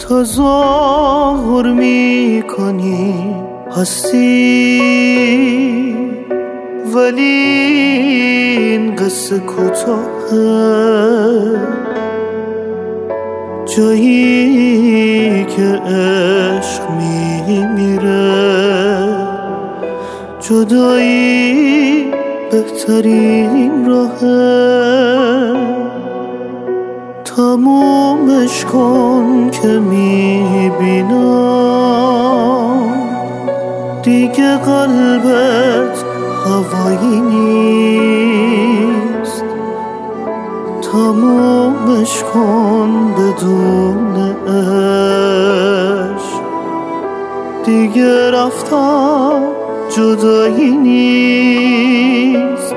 تظاهر می کنی هستی، ولی این قصه کوتاهه. جایی که عشق میمیره، جدایی بهترین راهه. تمومش کن که میبینم دیگه قلبت هوایی نیست. تمومش کن بدون عشق، دیگه رفتم جدایی نیست.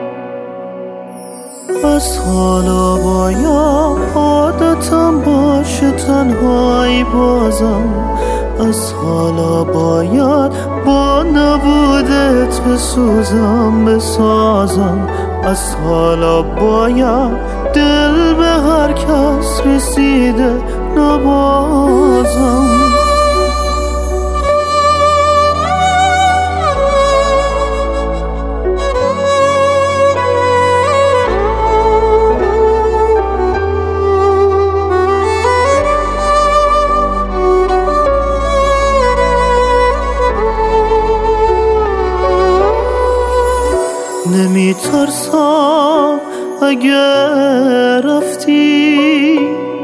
از حالا باید عادتم باشه تنهایی بازم. از حالا باید با نبودت بسوزم بسازم. از حالا باید دل به هر کس رسیده نبازم. نمیترسم اگر رفتی،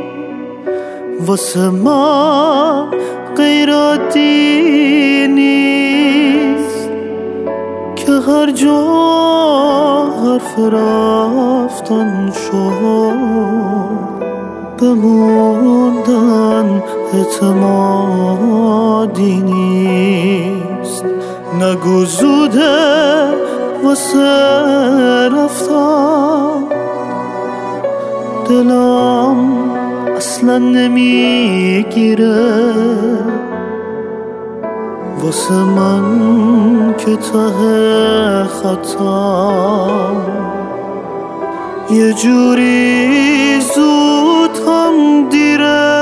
واسه من غیر عادی نیست که هر جا حرف رفتن شد بموندن اعتمادی نیست. نگو زوده واسه رفتم، دلم اصلا نمیگیره واسه من که ته خطم یه جوری زود هم دیره.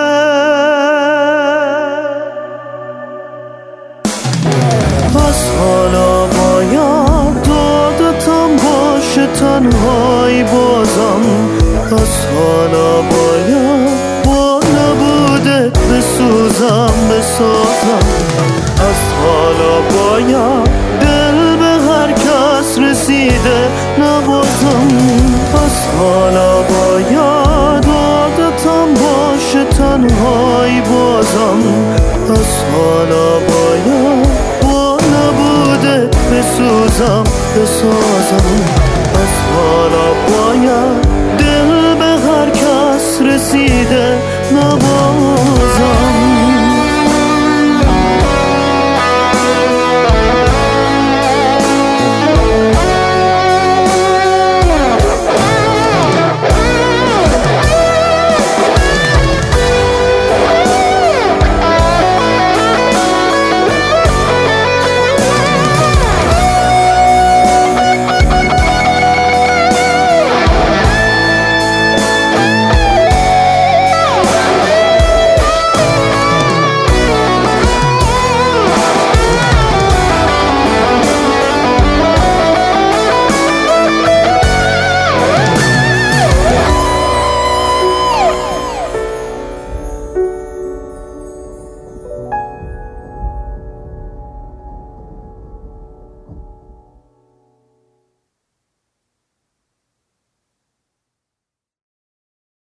پس حالا باید عادتم باشه تنهایی بازم. پس حالا باید با نبودت بسوزم بسازم. از حالا باید دل به هر کس رسیده نبازم. پس حالا باید عادتم باشه تنهایی بازم. پس حالا باید با نبودت بسوزم بسازم. پس حالا باید